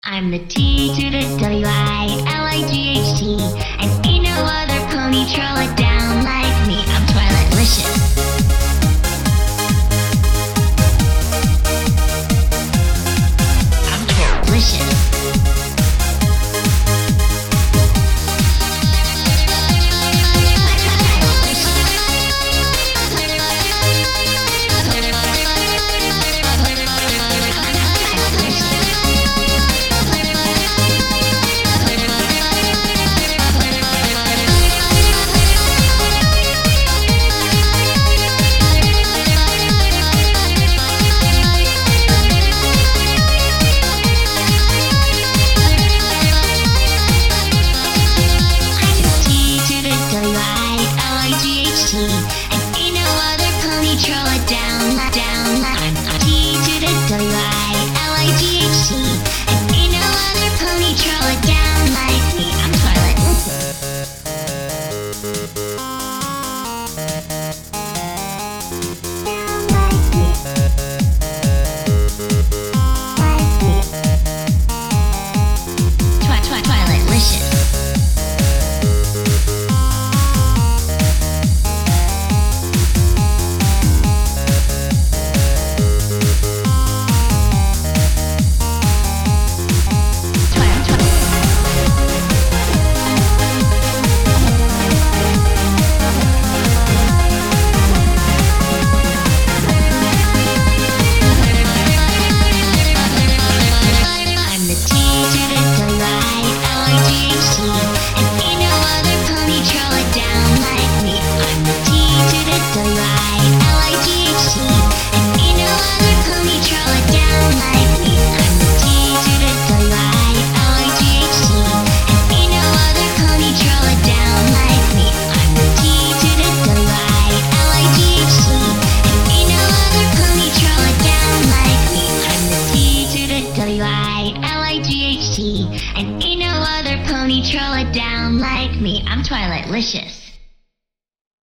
I'm the T to the W-I-L-I-G-H-T, and ain't no other pony troll it down like me. I'm Twilightlicious. I'm Twilightlicious. And ain't no other pony troll it down. I'm T to the W-I-L-I-G-H-T, and ain't no other pony troll it down like me. I'm Twilightlicious. Twilightlicious. W-I-L-I-G-H-T, and ain't no other pony troll it down like me. I'm Twilightlicious.